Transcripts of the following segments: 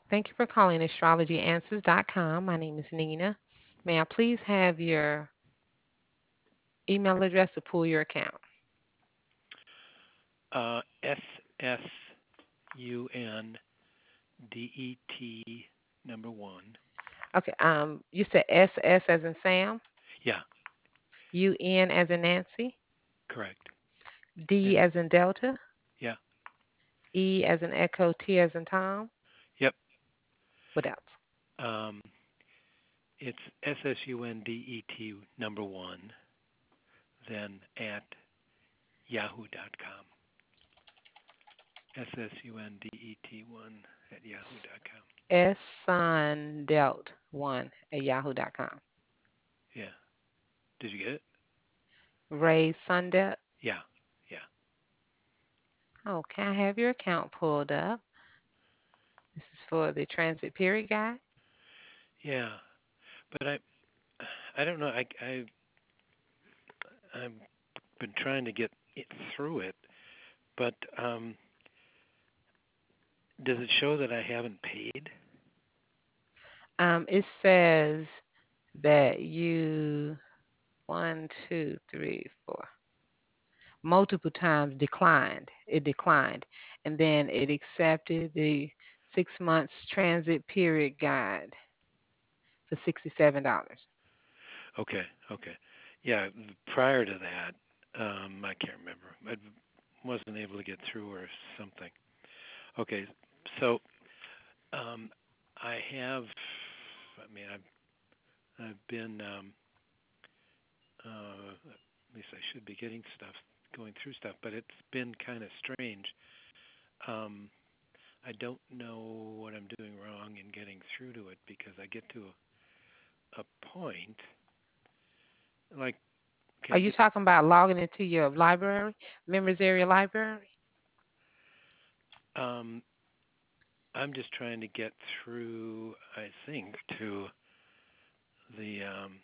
Thank you for calling astrologyanswers.com. My name is Nina. May I please have your email address to pull your account? SSUNDET Okay, you said SS as in Sam, Yeah, UN as in Nancy, correct. D And as in Delta, yeah, E as in Echo, T as in Tom. yep. What else? Um, it's SSUNDET1, then at yahoo.com. SSUNDET1 at yahoo.com. S Sun Delt 1 at yahoo.com. Yeah. Did you get it? Ray Sundelt. Yeah, yeah, Okay, I have your account pulled up. This is for the transit period guide. yeah. But I don't know. I've been trying to get through it, but does it show that I haven't paid? It says that you one, two, three, four, multiple times declined. It declined. And then it accepted the 6 months transit period guide for $67. Okay, okay. Yeah, prior to that, I can't remember. I wasn't able to get through or something. Okay, so um, I have. I mean, I've been. At least I should be getting stuff, going through stuff, but it's been kind of strange. Um, I don't know what I'm doing wrong in getting through to it because I get to a point like, Are okay, you talking about logging into your library, members area library? um, I'm just trying to get through. I think to the um,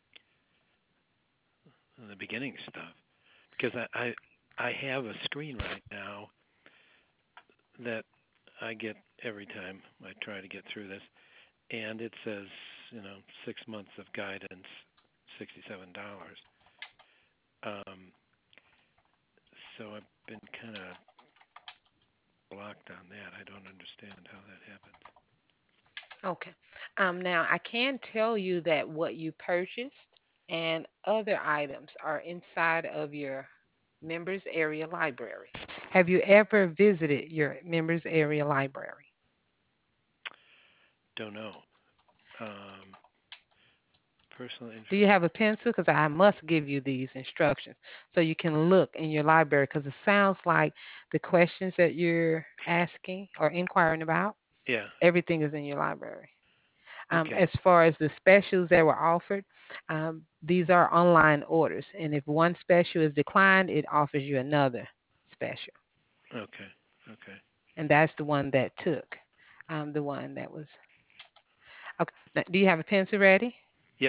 the beginning stuff because I have a screen right now that I get every time I try to get through this, and it says, 6 months of guidance, $67. Um, so I've been kind of blocked on that. I don't understand how that happens. Okay. Now I can tell you that what you purchased and other items are inside of your members area library. Have you ever visited your members area library? Don't know. Um, personal Do you info. have a pencil? Because I must give you these instructions so you can look in your library because it sounds like the questions that you're asking or inquiring about, Yeah. everything is in your library. Okay. As far as the specials that were offered, these are online orders. And if one special is declined, it offers you another special. Okay. Okay. And that's the one that took, the one that was. Okay. Now, do you have a pencil ready? Yep.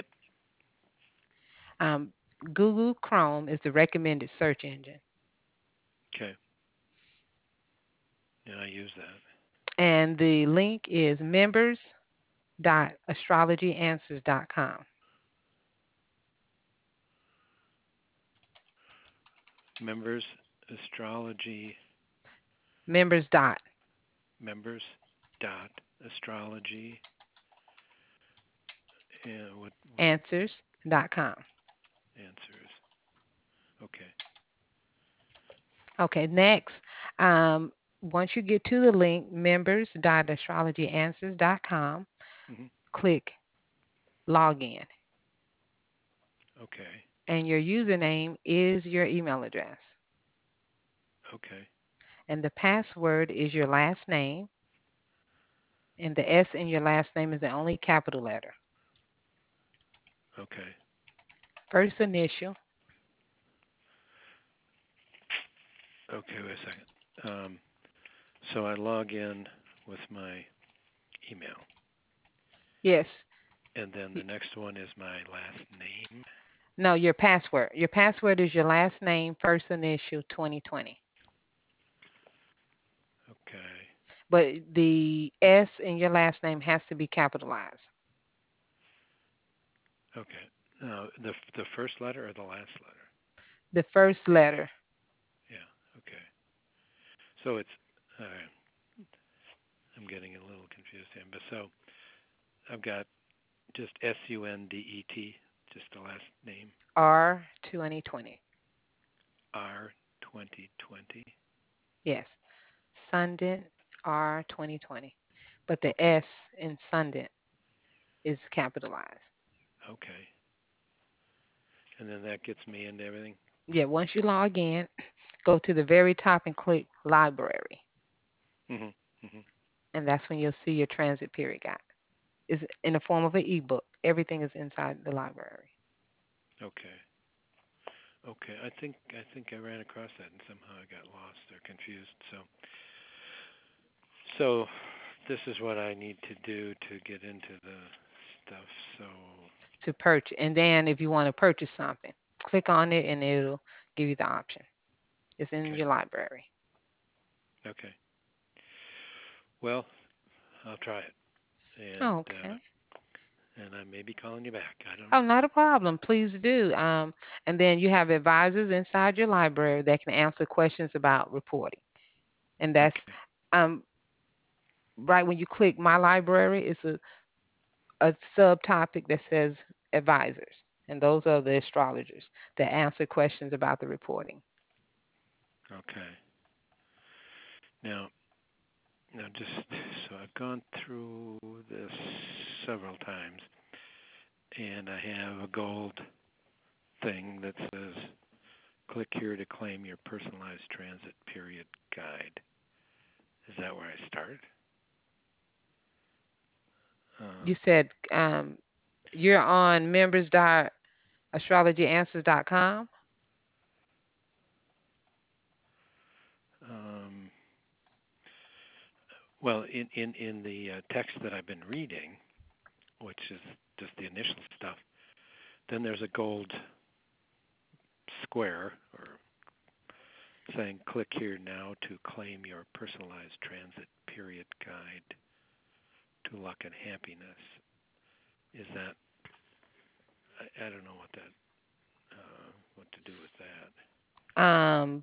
Um, Google Chrome is the recommended search engine. Okay. Yeah, I use that. And the link is members.astrologyanswers.com. Members astrology Members dot members dot astrology and what answers.com. answers. Okay. Okay, next, once you get to the link members.astrologyanswers.com, Mhm. click login, Okay. and your username is your email address, Okay. and the password is your last name, and the S in your last name is the only capital letter. Okay. First initial, Okay, wait a second. So I log in with my email, yes. and then the next one is my last name. No, your password. Your password is your last name, first initial 2020. Okay. but the S in your last name has to be capitalized. Okay. Now, the first letter or the last letter? The first letter. Yeah. Okay. So it's all right. I'm getting a little confused here, but so I've got just Sundet, just the last name, R 2020. R 2020. Yes. Sundent R 2020. But the Okay. S in Sundent is capitalized. Okay. And then that gets me into everything. Yeah, once you log in, go to the very top and click library. Mhm. Mhm. And that's when you'll see your transit period guide. It's in the form of an ebook. Everything is inside the library. Okay. Okay. I think I ran across that and somehow I got lost or confused. So this is what I need to do to get into the stuff. So To purchase. And then if you want to purchase something, click on it and it'll give you the option. It's in okay. your library. Okay. Well, I'll try it, and Okay. and I may be calling you back. I don't Oh, know. not a problem. Please do. And then you have advisors inside your library that can answer questions about reporting. And that's Okay. um, right when you click My Library, it's a subtopic that says advisors. And those are the astrologers that answer questions about the reporting. Okay. Now, now just so I've gone through this several times, and I have a gold thing that says click here to claim your personalized transit period guide. Is that where I start? You Um, said you're on members.astrologyanswers.com. um, well, in the text that I've been reading, which is just the initial stuff, then there's a gold square or saying click here now to claim your personalized transit period guide to luck and happiness. Is that I don't know what to do with that. Um,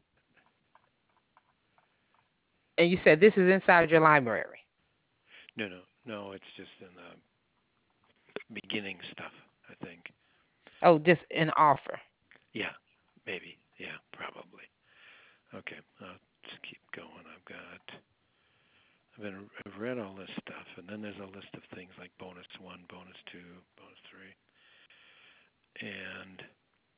and you said this is inside your library. No, it's just in the beginning stuff, I think. Oh, just an offer. Yeah, maybe. Yeah, probably. Okay, I'll just keep going. I've read all this stuff, and then there's a list of things like bonus one, bonus two, bonus three, and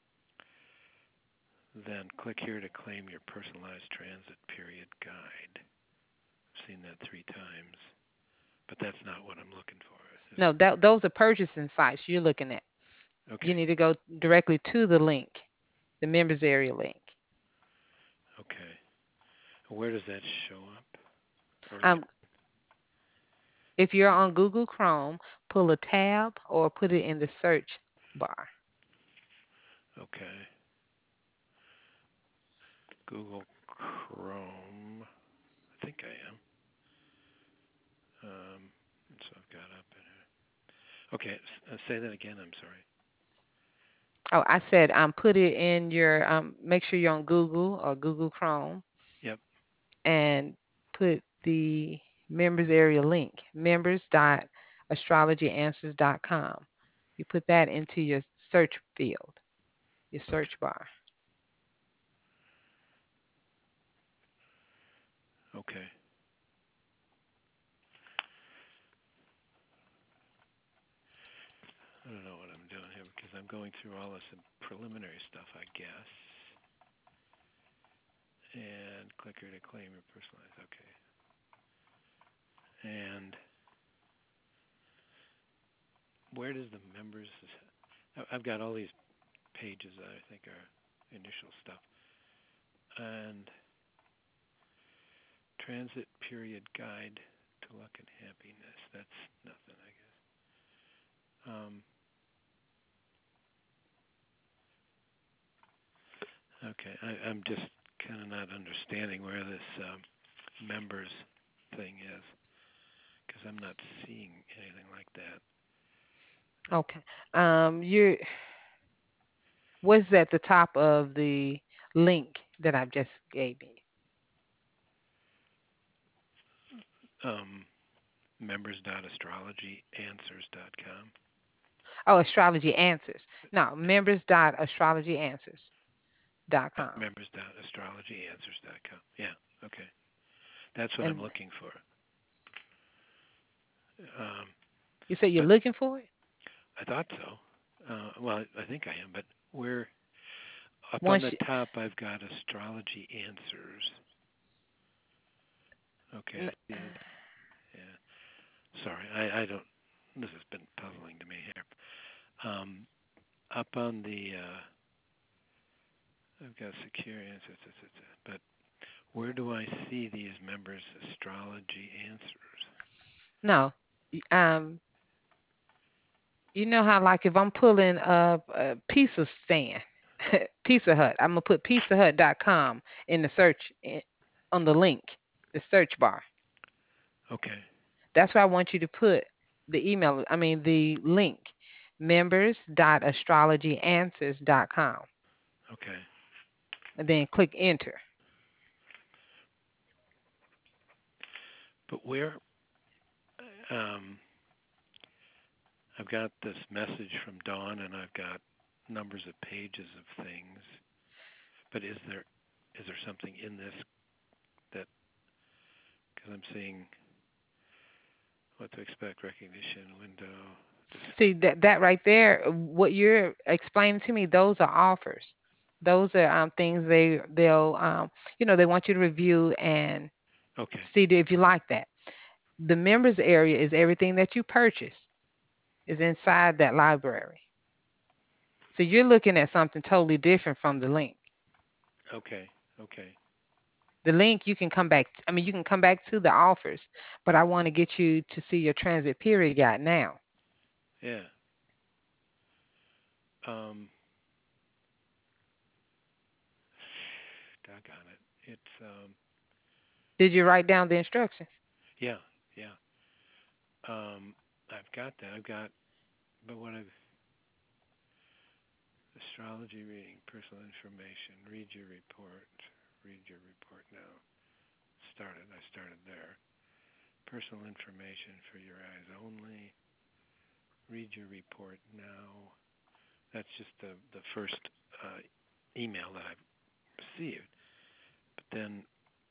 then click here to claim your personalized transit period guide. I've seen that 3 times, but that's not what I'm looking for, is No, those are purchasing sites you're looking at. it? You Okay, need to go directly to the link, the members area link. okay. Where does that show up? Or is it Um, if you're on Google Chrome, pull a tab or put it in the search bar. okay? Google Chrome. I think I am. So I've got up in here. Okay, say that again. I'm sorry. Oh, I said put it in your make sure you're on Google or Google Chrome Yep. and put the members area link, members.astrologyanswers.com. You put that into your search field, your Okay. search bar. Okay. I don't know what I'm doing here because I'm going through all this preliminary stuff, I guess. And click here to claim your personalized. Okay. And where does the members? I've got all these pages that I think are initial stuff. And transit period guide to luck and happiness. That's nothing, I guess. Okay, I'm just kind of not understanding where this members thing is, because I'm not seeing anything like that. Okay. You what's at the top of the link that I just gave you? Um, members.astrologyanswers.com. Oh, Astrology Answers. No, members.astrologyanswers.com. Members.astrologyanswers.com. Yeah. Okay. That's what I'm And looking for. Um, you said you're but looking for it? I thought so. Well, I think I am. But where up on Once the you, top, I've got astrology answers. Okay, n- I see it. Yeah. Sorry, I don't. This has been puzzling to me here. Um, up on the, I've got secure answers, but where do I see these members' astrology answers? no. Um, you know how like if I'm pulling up a pizza stand, Pizza Hut, I'm gonna put pizzahut.com in the on the link, the search bar. Okay, That's where I want you to put the email, I mean the link, members.astrologyanswers.com, okay. and then click enter. But where, um, I've got this message from Dawn, and I've got numbers of pages of things. But is there something in this that, because I'm seeing what to expect, recognition window, See that right there, what you're explaining to me, those are offers. Those are things they'll they want you to review and okay, see if you like that. The members area is everything that you purchase is inside that library. So you're looking at something totally different from the link. okay, okay. The link you can come back, I mean, you can come back to the offers, but I want to get you to see your transit period guide now. Yeah. Um, Doggone it. It's Did you write down the instructions? yeah, yeah. I've got that. But what I've astrology reading, personal information, read your report now. I started there. Personal information for your eyes only. Read your report now. That's just the first uh, email that I've received. But then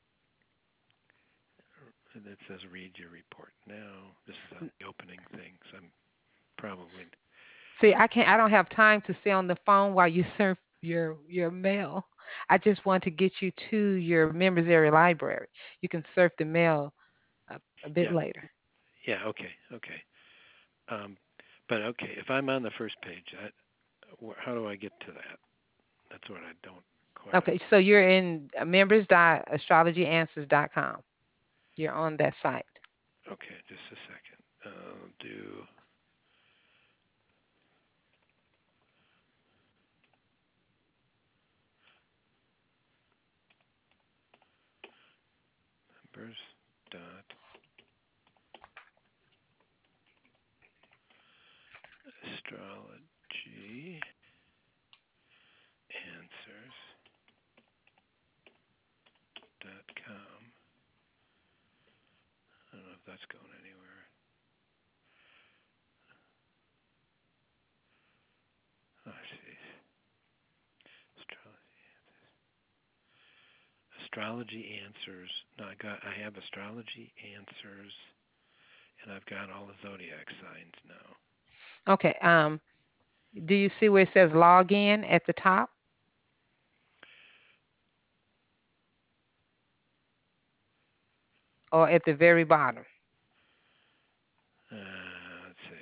it says read your report now. This is on the opening thing, so I'm probably See, I don't have time to stay on the phone while you surf your mail. I just want to get you to your members area library. You can surf the mail a bit yeah, later. yeah, okay, okay. Um, but okay, if I'm on the first page, how do I get to that? That's what I don't quite. Okay, so you're in members.astrologyanswers.com. You're on that site. Okay, just a second. Do members dot astrology answers .com. I don't know if that's going anywhere. Oh, jeez. Astrology. Astrology answers. No, I have astrology answers, and I've got all the zodiac signs now. Okay. Do you see where it says log in at the top or at the very bottom? Let's see.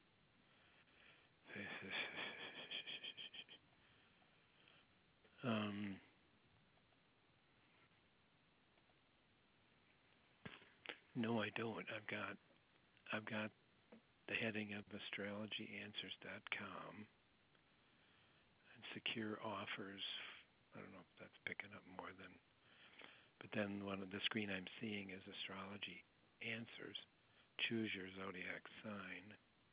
Um, no, I don't. I've got the heading of astrologyanswers.com and secure offers. I don't know if that's picking up more than. But then one of the screen I'm seeing is astrology. answers. Choose your zodiac sign.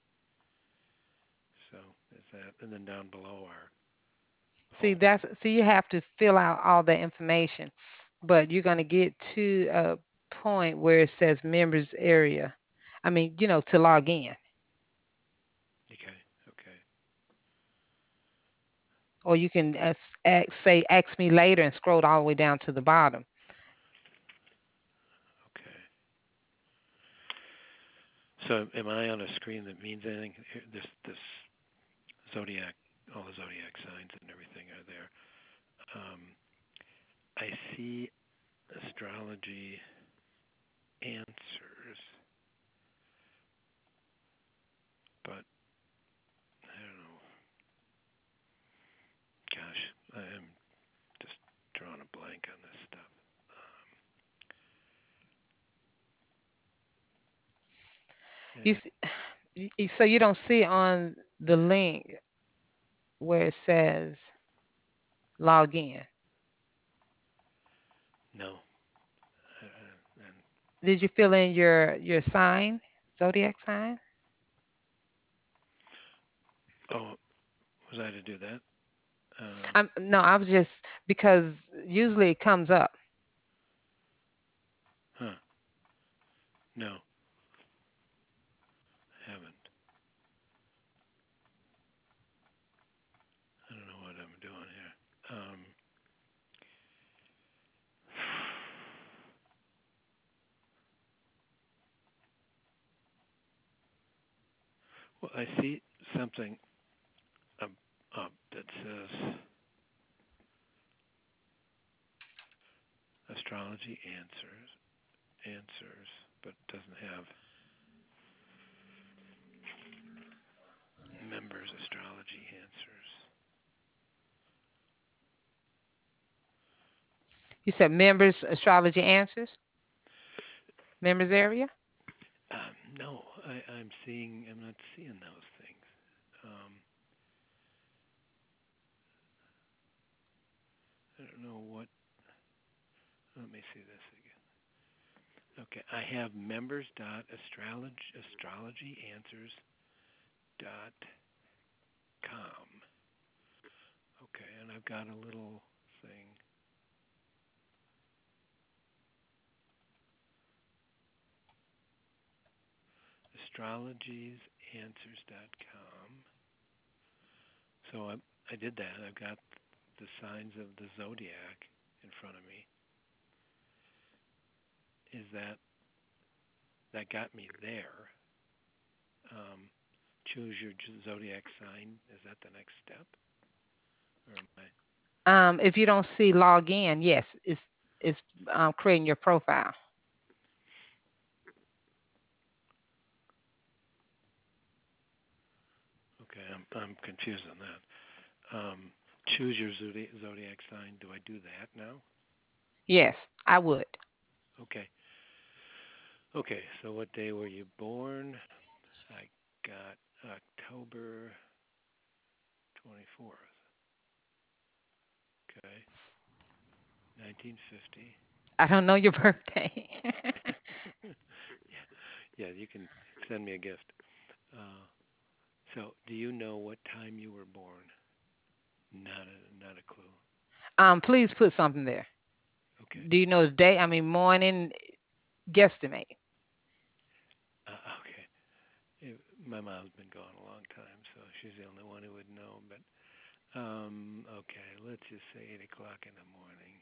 So is that, and then down below are See, polls. you have to fill out all the information, but you're going to get to a point where it says members area. I mean, to log in, Okay, okay, or you can say ask me later and scroll all the way down to the bottom. okay. So am I on a screen that means anything? This zodiac, all the zodiac signs and everything are there. Um, I see astrology answers, but I don't know. Gosh, I am just drawing a blank on this stuff. You Um, see, so you don't see on the link where it says log in. no, and Did you fill in your sign, zodiac sign? oh, was I to do that? No, I was just because usually it comes up. Huh? No, haven't. I don't know what I'm doing here. Well, I see something up, up that says astrology answers, but doesn't have members astrology answers. You said members astrology answers, members area. No, I'm not seeing those things. Um, I don't know what. Let me see this again. Okay, I have members dot astrology answers dot com. Okay, and I've got a little thing. Astrologiesanswers.com. So I did that. I've got the signs of the zodiac in front of me. Is that got me there? Um, choose your zodiac sign. Is that the next step, or am I? If you don't see log in, yes, it's creating your profile. Okay, I'm confused on that. Choose your zodiac sign. Do I do that now? Yes, I would. Okay. Okay. So what day were you born? I got October 24th. Okay. 1950. I don't know your birthday. Yeah, yeah, you can send me a gift. Uh, so, do you know what time you were born? Not a clue. Please put something there. Okay. Do you know the day? I mean, morning, guesstimate. Okay. My mom's been gone a long time, so she's the only one who would know. But okay, let's just say 8 o'clock in the morning.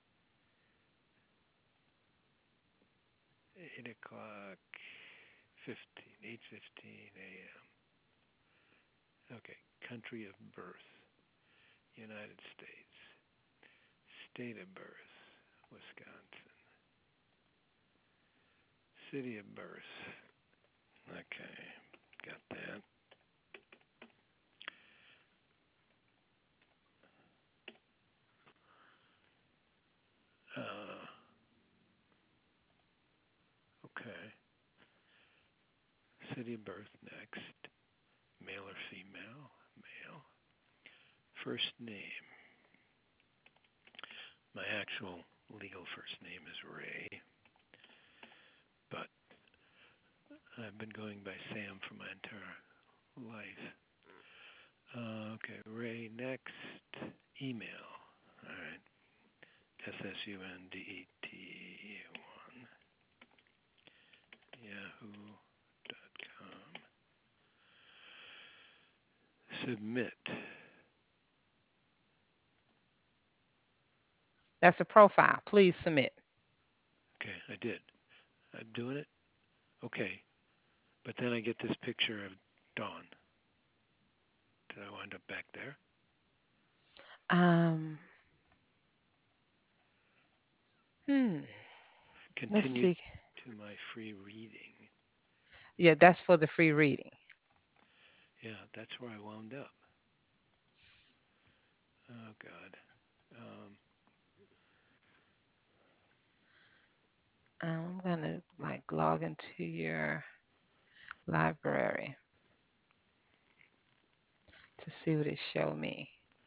8 o'clock, 8:15 a.m. Okay. Country of birth, United States. State of birth, Wisconsin. City of birth. Okay, got that. Uh, okay. City of birth next. Male or female? Male. First name. My actual legal first name is Ray, but I've been going by Sam for my entire life. Okay, Ray, next. Email. All right. SSUNDET1 yahoo.com. Submit. That's a profile. Please submit. Okay, I did. I'm doing it. Okay, but then I get this picture of Dawn. Did I wind up back there? Um, hmm. Let's Continue see. to my free reading. Yeah, that's for the free reading. Yeah, that's where I wound up. Oh God. Um, I'm gonna like log into your library to see what it show me.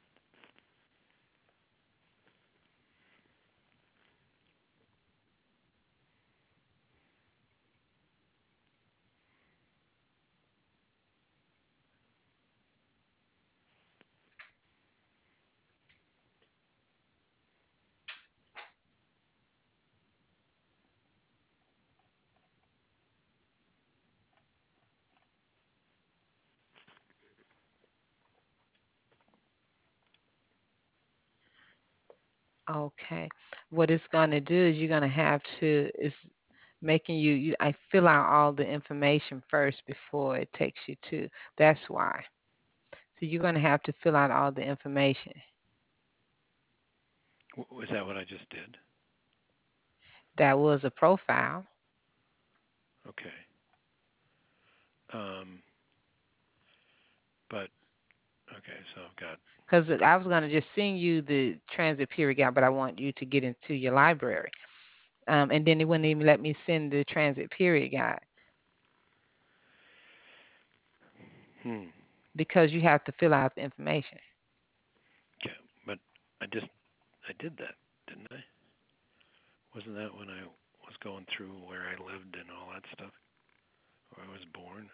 Okay. What it's gonna do is you're gonna have to it's making I fill out all the information first before it takes you to. That's why. So you're gonna have to fill out all the information. was that what I just did? That was a profile. Okay. Um, but okay, so I've got. Because I was gonna just send you the transit period guide, but I want you to get into your library. And then it wouldn't even let me send the transit period guide Hmm. because you have to fill out the information. Okay, but I I did that, didn't I? Wasn't that when I was going through where I lived and all that stuff, where I was born?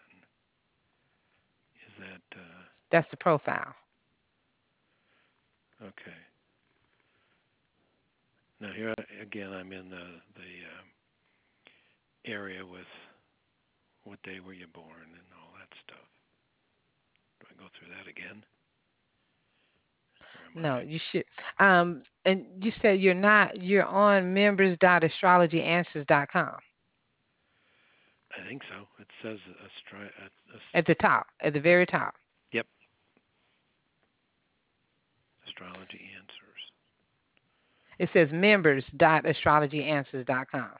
Is that That's the profile. okay? Now here again, I'm in the area with what day were you born and all that stuff. Do I go through that again, or am No, I? you should. And you said you're on members.astrologyanswers.com I think so. It says at the top, at the very top. yep, astrology answers. It says members.astrologyanswers.com.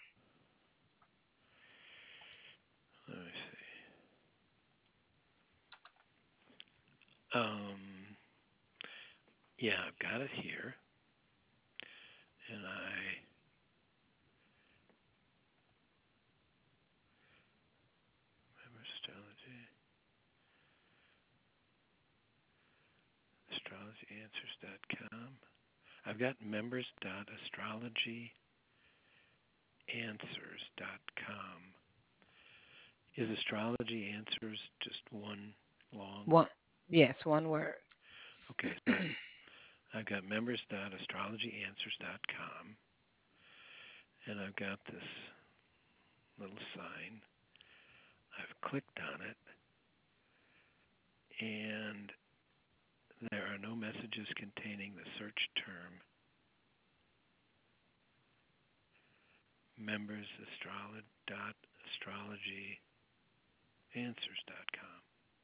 Let me see. Yeah, I've got it here, and I remember astrologyanswers.com. I've got members.astrologyanswers.com. Is astrology answers just one long? One, yes, one word. Okay, so I've got members.astrologyanswers.com, and I've got this little sign. I've clicked on it, and there are no messages containing the search term members.astrologyanswers.com.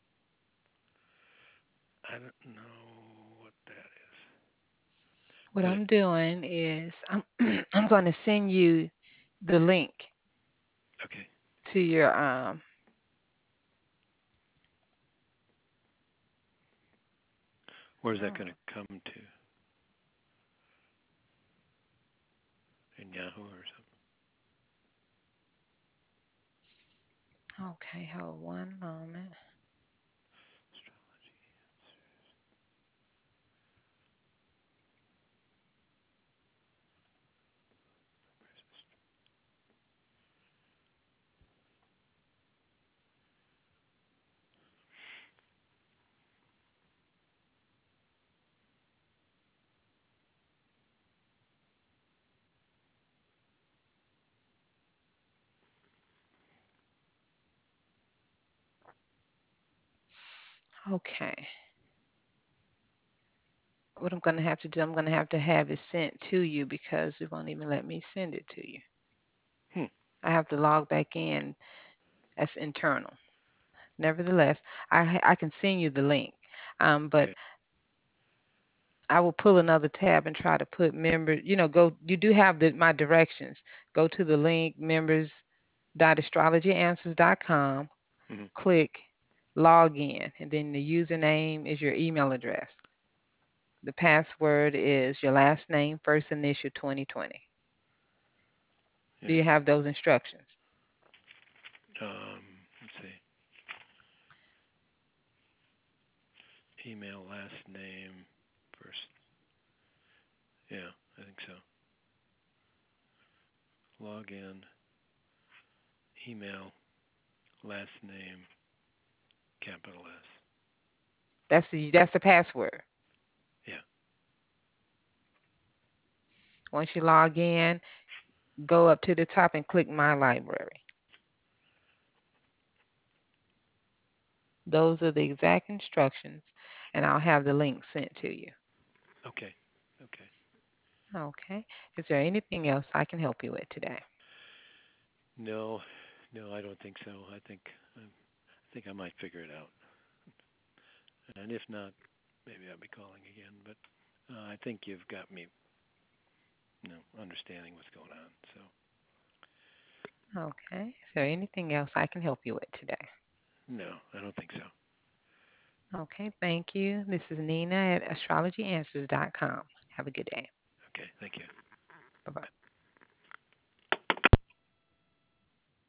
I don't know what that is, What but it, I'm doing is I'm going to send you the link okay. to your Where's that going oh, to come to? In Yahoo or something? okay, hold one moment. Astrology. Okay. What I'm going to have to do, I'm going to have it sent to you because it won't even let me send it to you. Hmm. I have to log back in as internal. Nevertheless, I can send you the link. But Okay. I will pull another tab and try to put members, go, you do have my directions. Go to the link members.astrologyanswers.com, Hmm. click log in, and then the username is your email address. The password is your last name, first initial 2020. Do Yeah. you have those instructions? Let's see. Email, last name, first. Yeah, I think so. Log in, email, last name, capital S. That's the password. Yeah. Once you log in, go up to the top and click My Library. Those are the exact instructions, and I'll have the link sent to you. Okay. Okay. Okay. Is there anything else I can help you with today? No, no, I don't think so. I think I might figure it out. And if not, maybe I'll be calling again. But I think you've got me, understanding what's going on. So Okay. Is there anything else I can help you with today? no, I don't think so. Okay. Thank you. This is Nina at astrologyanswers.com. Have a good day. Okay. Thank you.